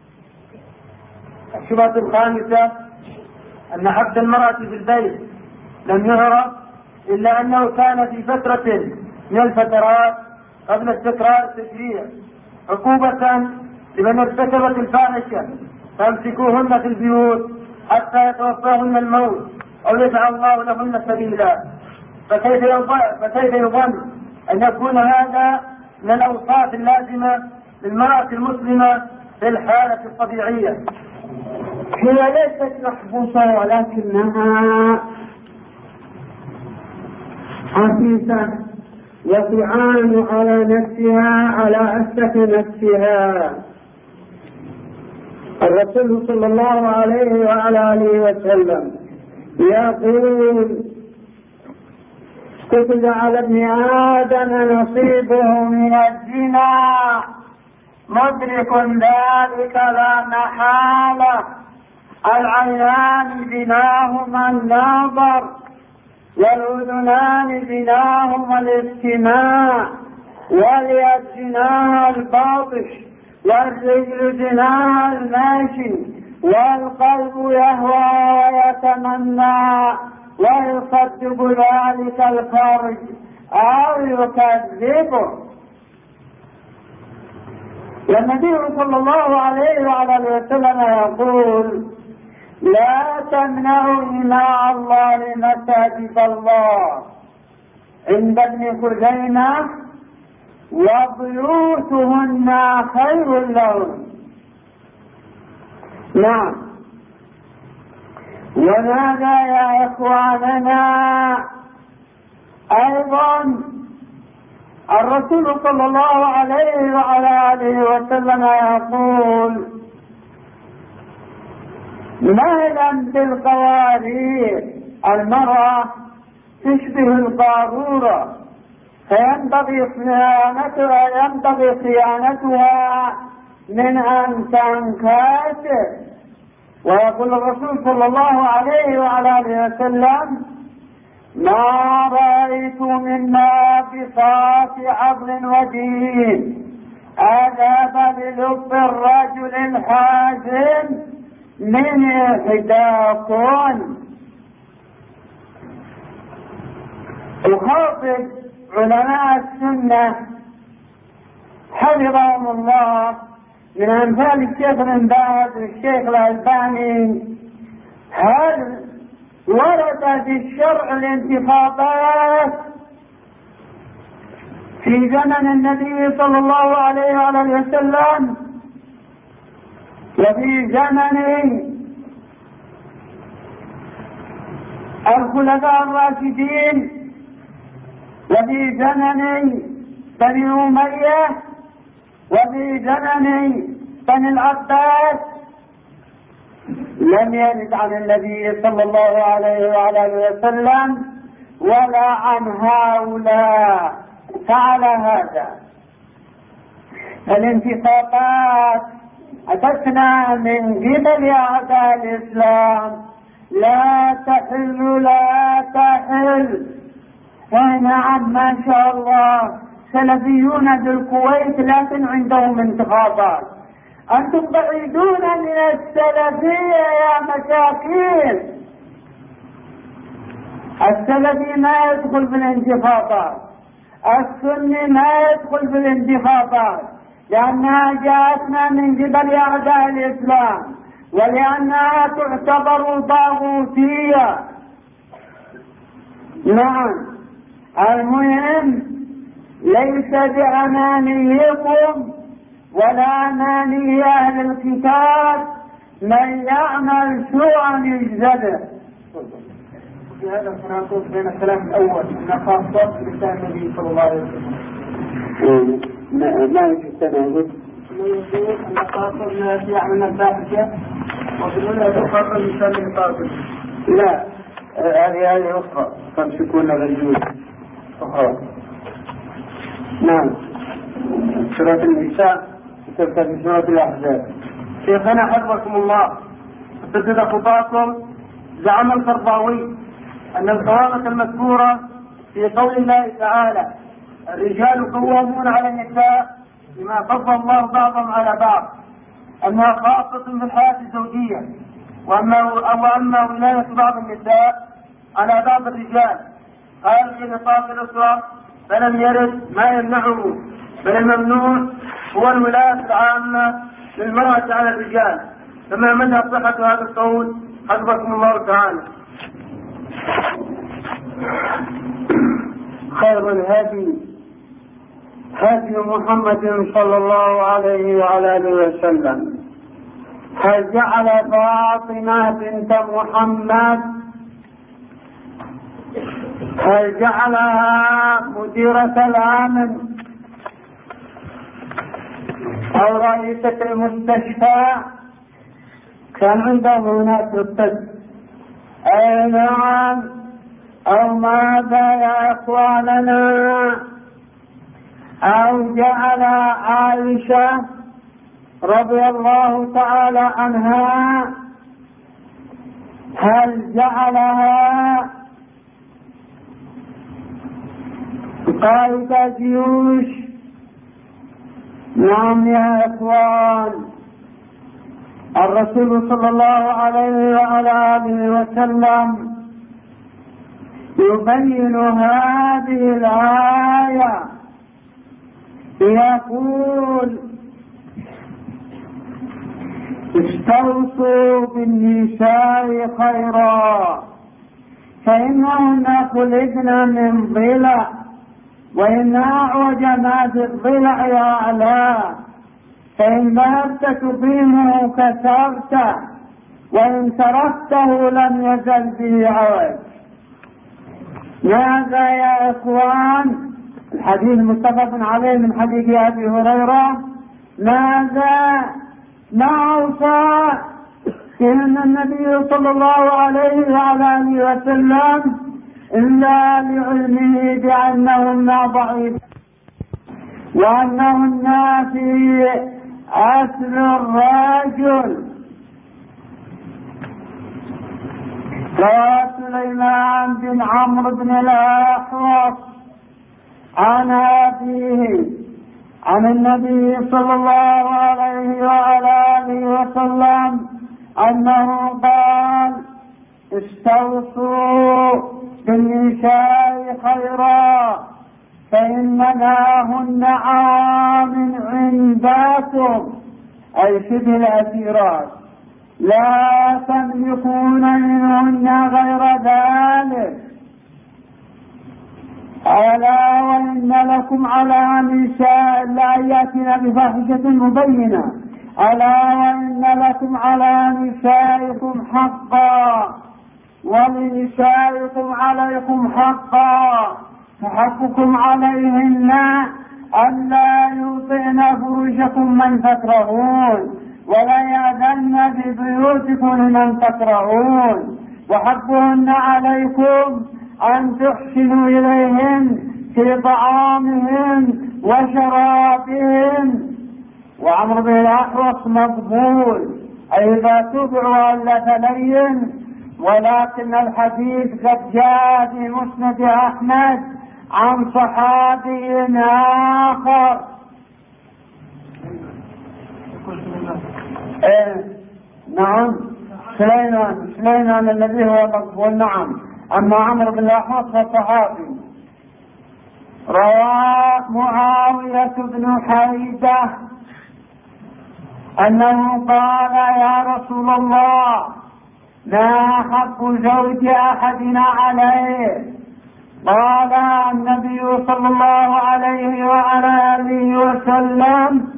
الشبهة الخامسة أن حبس المرأة في البيت لم يعرف إلا أنه كان في فترة من الفترات قبل التكرار التشريع عقوبة لمن ارتكبت الفاحشة، فامسكوهن في البيوت حتى يتوفاهن الموت أو يجعل الله لهن سبيلا. فكيف يظن أن يكون هذا من الأوصاف اللازمة للمرأة المسلمة في الحالة الطبيعية؟ هي ليست محبوسة ولكنها حسيسة وتعان على نفسها على أسف نفسها. الرسول صلى الله عليه وعلى آله وسلم يقول: كتب على ابن آدم نصيبه من الزنا، مدرك ذلك لا محالة، العينان زناهما النظر، والأذنان زناهما الاستماع، واليد زناها الباطش، والرجل زناها الماشي، والقلب يهوى ويتمنى ويصدق ذلك الفرج أو يكذبه. والنبي صلى الله عليه وعلى اله وسلم يقول: لا تمنعوا إماء الله مساجد الله عند ابن خزيمة وبيوتهن خير لهم. نعم. وماذا يا إخواننا أيضا الرسول صلى الله عليه وعلى آله وسلم يقول: مهلا بالقوارير، المرأة تشبه القارورة فينبغي صيانتها من أن تنكسر. ويقول الرسول صلى الله عليه وعلى آله وسلم: ما رأيت من ناقصات عقل ودين أذهب بلب الرجل الحازم من إحداكم. أخاطب علماء السنة حفظهم الله من أمثال الشيخ بن باز والشيخ الألباني: هل ورد في الشرع الانتخابات في زمن النبي صلى الله عليه وآله وسلم وفي زمن الخلفاء الراشدين وفي زمن بني أمية وفي زمن بني العباس؟ لم يرد عن النبي صلى الله عليه وعلى وسلم ولا عن هؤلاء فعل هذا. الانتخابات أتتنا من قبل أعداء الإسلام، لا تحل. نعم ما شاء الله سلفيون بالكويت لكن عندهم انتخابات. أنتم بعيدون من السلفية يا مساكين. السلفي ما يدخل في الانتخابات، السني ما يدخل في الانتخابات، لأنها جاءتنا من قبل أعداء الإسلام ولأنها تعتبر طاغوتية. نعم. المهم ليس بأمانيكم ولا أماني أهل الكتاب من يعمل سوءا يجزى به. في هذا التناقض بين الكلام الأول من خاصة بلسان النبي صلى الله عليه وسلم. ما يوجد تناقض. يقول أن خاصة الناس يعملون الفاحشة ويقولون أن خاصة بلسان النقاط. لا، هذه أخرى تمسكون بالجود أخرى. نعم. سورة النساء تبتدئ سورة الأحزاب. شيخنا حفظكم الله، تبتدئ خطاكم. زعم القرضاوي أن القوامة المذكورة في قول الله تعالى: الرجال قوامون على النساء بما فضل الله بعضهم على بعض، أنها خاصة في الحياة الزوجية، وأما ولاية بعض النساء على بعض الرجال قال في نطاق الأسرة فلم يرد ما يمنعه، بل الممنوع هو الولاية العامة للمرأة على الرجال. فما مدى صحة هذا القول حفظكم الله تعالى؟ خير الهدي هدي محمد صلى الله عليه وعلى آله وسلم. هل جعل فاطمة بنت محمد هل جعلها مديرة الأمن أو رئيسة المستشفى؟ كان عندهم ناس الطب. أي نعم. أو ماذا يا إخواننا؟ أو جعل عائشة رضي الله تعالى عنها هل جعلها قائد جيوش. نعم يا إخوان، الرسول صلى الله عليه وعلى آله وسلم يبين هذه الآية، يقول استوصوا بالنساء خيرا فإنهن خلقن من ضلع وإن أعوج ما في الضلع أعلى فإن ذهبت تقيمه كسرته وإن تركته لم يزل به عوج. ماذا يا إخوان؟ الحديث متفق عليه من حديث أبي هريرة. ماذا ما أوصى إن النبي صلى الله عليه وعلى آله وسلم إلا لعلمه بأنهن ضعيف وأنهن في أصل الرجل. روى سليمان بن عمرو بن الأحوص عن أبيه عن النبي صلى الله عليه وعلى آله وسلم أنه قال استوصوا بالنساء خيرا فإنهن عام عندكم، أي شبه الأسيرات، لا تملكون منهن غير ذلك. ألا وإن لكم على نساء لا يأتين بفاحشة مبينة، ألا وإن لكم على نسائكم حقا ولنسائكم عليكم حقا فحقكم عليهن ألا يوطئن فرجكم من تكرهون ولا يأذن ببيوتكم من تكرهون، وحقهن عليكم أن تحسنوا إليهن في طعامهن وشرابهن. وعمرو بن الأحوص مقبول، أي إذا تبع ولا تلين، ولكن الحديث قد جاء في مسند أحمد عن صحابي آخر. نعم سليمان الذي هو مقبول. نعم. أما عمرو بن الأحوص فصحابي. روى معاوية بن حيدة أنه قال يا رسول الله ما حق زوج أحدنا عليه؟ قال النبي صلى الله عليه وعلى آله وسلم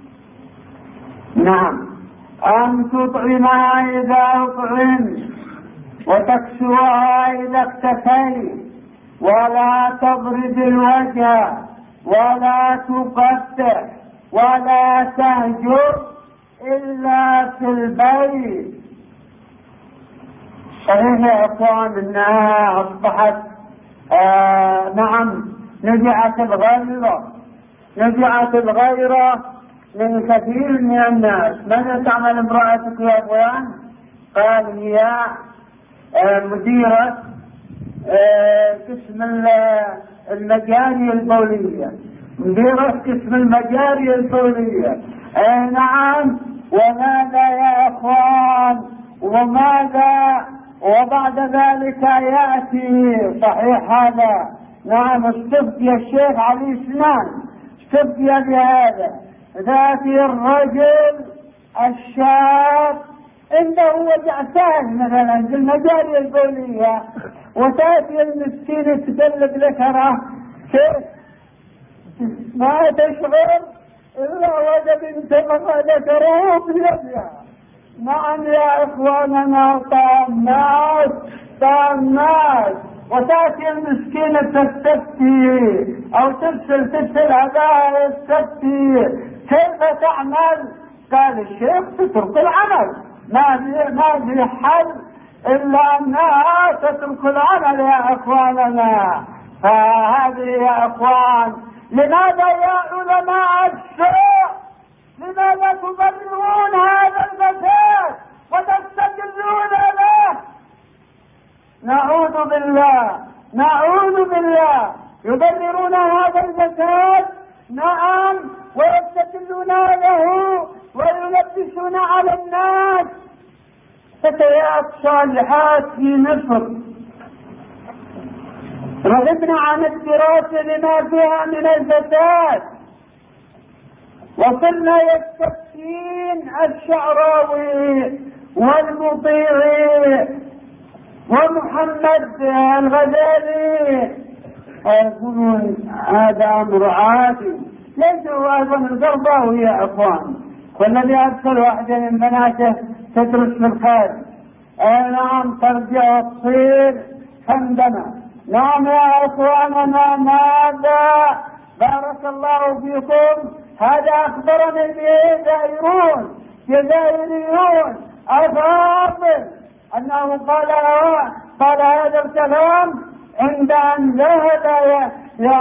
نعم أن تطعمها إذا أطعمت وتكسوها إذا اكتفيت ولا تضرب الوجه ولا تقطع ولا تهجر إلا في البيت. صحيح يا إخوان أنها أصبحت نعم نزعت الغيرة من كثير من الناس. ماذا تعمل امرأتك يا فلان؟ قال هي مديرة قسم المجاري البولية، مديرة قسم المجاري البولية. نعم. وماذا يا اخوان؟ وماذا وبعد ذلك يأتي صحيح هذا؟ نعم. استفتي الشيخ علي سنان، استفتي بهذا. ذاتي الرجل الشاب عنده وجع سهل مثلا في المجاري البولية، وتأتي المسكينة تقلب ذكره كيف ما تشعر إلا وجد انتفخ ذكره بيدها. نعم يا إخواننا طامات. وتأتي المسكينة تستفتي أو ترسل هذا تستفتي كيف تعمل؟ قال الشيخ تترك العمل، ما في حل إلا أنها تترك العمل يا إخواننا. فهذه يا إخوان، لماذا يا علماء السوء لماذا تبررون هذا الفساد وتستدلون به؟ نعوذ بالله يبررونه يخرجون على الناس فتيات صالحات في مصر، رغبنا عن الدراسة لما فيها من الفساد، وصلنا يستفتين الشعراوي والمطيعي ومحمد الغزالي يقولون هذا أمر عادي، ليس هو أيضا القرضاوي يا أخوان، والذي أدخل واحدة من بناته تدرس في الخارج نعم ترجع وتصير فندمة. نعم يا أخواننا، ماذا بارك الله فيكم، هذا أخبرني جزائريون أفاضل أنه قال هذا الكلام عند أن ذهب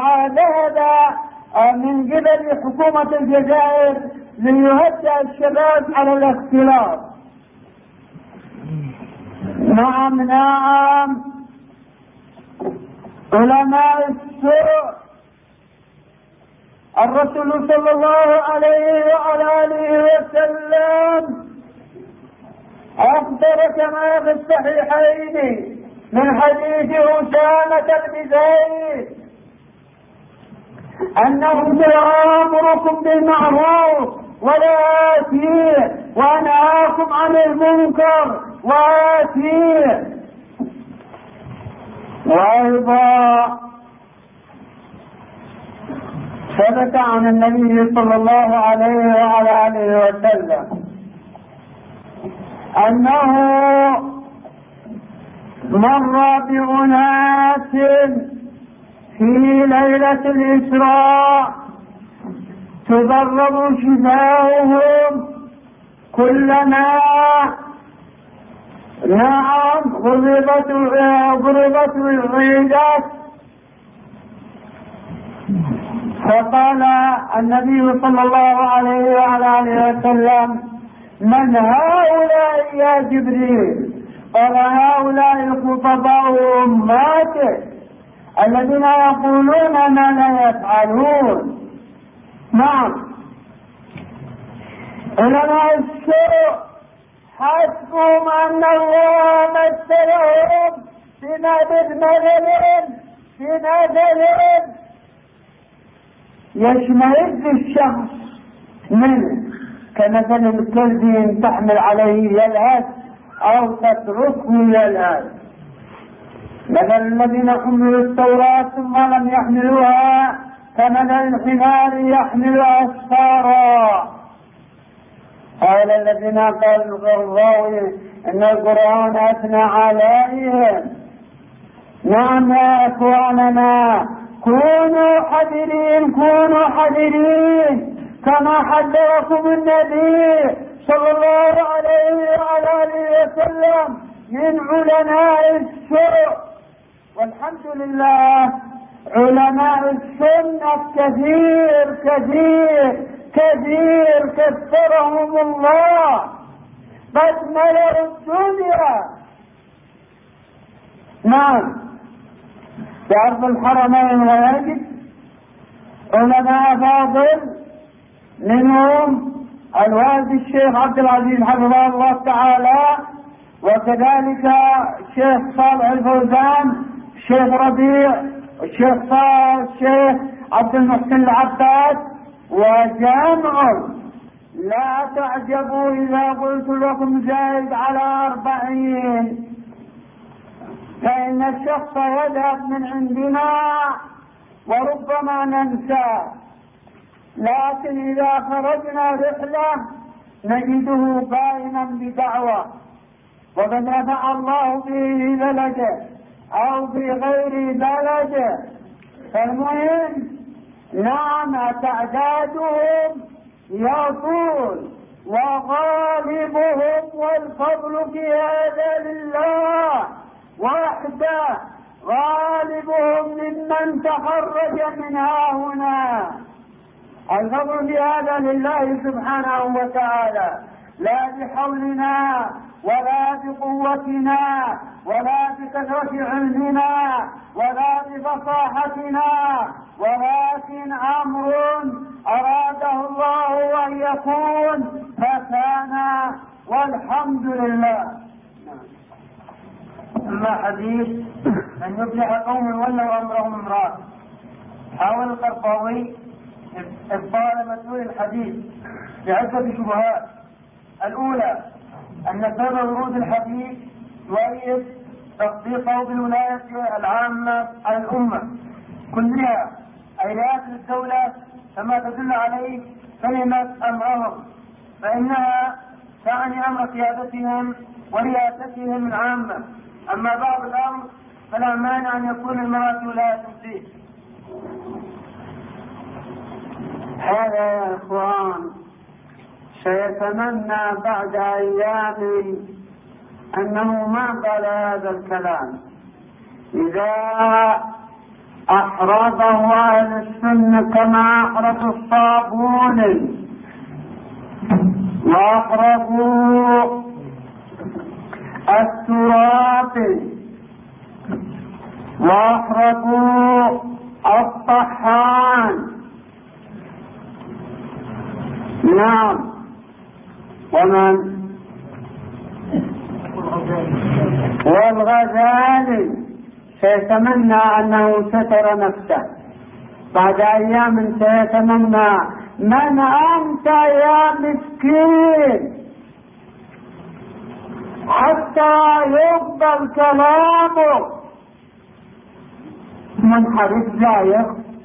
من قبل حكومة الجزائر ليهدأ الشباب على الاختلاط. نعم علماء السوء، الرسول صلى الله عليه وعلى آله وسلم أخبر كما في الصحيحين من حديث أسامة بن زيد أنه سيأمركم بالمعروف ولا آتيه وأنهاكم عن المنكر وآتيه. وأيضا ثبت عن النبي صلى الله عليه وعلى آله وسلم أنه مر بأناس في ليلة الإسراء تضرب شفاههم كلما ضربت العيدات، فقال النبي صلى الله عليه وعلى آله وسلم من هؤلاء يا جبريل؟ قال هؤلاء خطباء أمته الذين يقولون ما لا يفعلون. نعم علماء السوء حسبهم أن الله مثلهم بمثل يشمئز الشخص منه كمثل الكلب تحمل عليه يلهث أو تتركه يلهث. مثل الذين حملوا التوراة ثم لم يحملوها كمثل الحمار يحمل أسفارا. قال الذين قالوا الغرضاوي إن القرآن أثنى عليهم. نعم يا أخواننا، كونوا حذرين كما حذركم النبي صلى الله عليه وعلى آله وسلم من علماء السوء. والحمد لله علماء السنة كثير كثرهم الله، قد ملأوا الدنيا. نعم في أرض الحرمين ويجد علماء فاضل، منهم الوالد الشيخ عبد العزيز حفظه الله تعالى، وكذلك الشيخ صالح الفوزان، الشيخ ربيع، الشيخ عبد المحسن العباس، وجامع لا تعجبوا إذا قلت لكم زائد على 40، فإن الشخص يذهب من عندنا وربما ننسى، لكن إذا خرجنا رحلة نجده قائما بدعوة وقد نفع الله به بلده أو في غير بلده. فالمهم نعم تعدادهم يطول وغالبهم والفضل في هذا لله وحده، غالبهم ممن تخرج من هنا، الفضل في هذا لله سبحانه وتعالى. لا بحولنا ولا بقوتنا ولا بكثرة علمنا ولا بفصاحتنا، ولكن أمر أراده الله أن يكون فكان، والحمد لله. أما حديث أن يفلح قوم ولوا أمرهم امرأة، حاول القرطاوي إبطال مدلول الحديث بعدة شبهات. الأولى أن سبب ورود الحديث يؤيد تصديقه بالولاية العامة على الأمة كلها، أي رئاسة الدولة كما تدل عليه كلمة أمرهم، فإنها تعني أمر قيادتهم ورئاستهم العامة. أما بعض الأمر فلا مانع أن يكون المرأة ولاية فيه. هذا يا إخوان سيتمنى بعد أيام أنه ما قال هذا الكلام. إذا أحرزه أهل السنة كما أحرز الصابون وأحرزوا التراب وأحرزوا الطحان، نعم، ومن والغزالي سيتمنى أنه ستر نفسه بعد أيام، سيتمنى من أنت يا مسكين حتى يقبل كلامه. منحرف زايغ.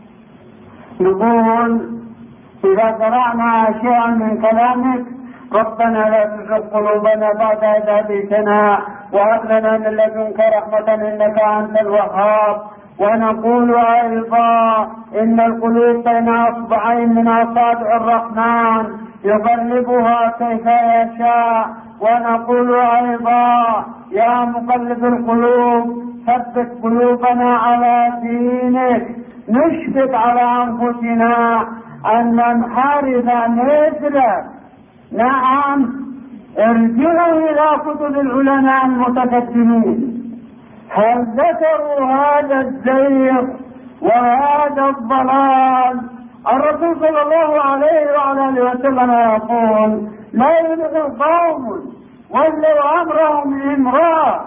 نقول إذا قرأنا شيئا من كلامك ربنا لا تزغ قلوبنا بعد إذ هديتنا وهب لنا من لدنك رحمة إنك أنت الوهاب. ونقول أيضا إن القلوب بين أصبعين من أصابع الرحمن يقلبها كيف يشاء. ونقول أيضا يا مقلب القلوب ثبت قلوبنا على دينك. نشفق على أنفسنا أن ننحرف مثلك. نعم، ارجعوا إلى كتب العلماء المتقدمين، هل ذكروا هذا الزيغ وهذا الضلال؟ الرسول صلى الله عليه وعلى اله وسلم يقول لا يفلح قوم ولوا امرهم امراه.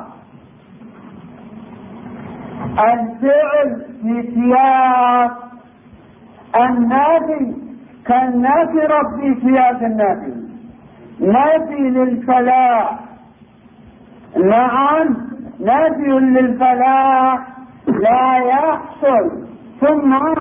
الفعل في سياق النافي كالنافرة في سياق النافي، نافي للفلاح. نعم، نافي للفلاح لا يحصل ثم